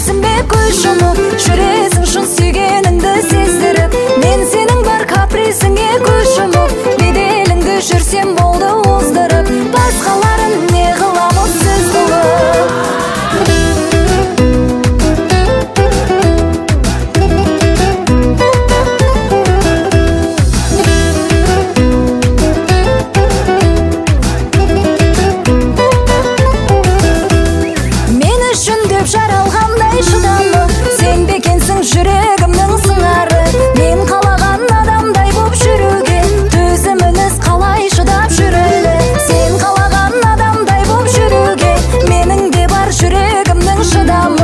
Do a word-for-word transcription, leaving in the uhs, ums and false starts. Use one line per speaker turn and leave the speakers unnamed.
білесің бе көз жұмып жүресің шын сүйгеніңді сездіріп. Мен сенің бар капризіңе көз жұмып беделіңді жүрсем болды оздырып. Басқаларын не қыламыз сіз қылып. Жаралғандай шыдамы сен де екенсің жүрегімнің сыңары. Мен қалаған адамдай боп жүруге төзіміңіз қалай шыдап жүреді. Сен қалаған адамдай боп жүруге менің де бар жүрегімнің шыдамы.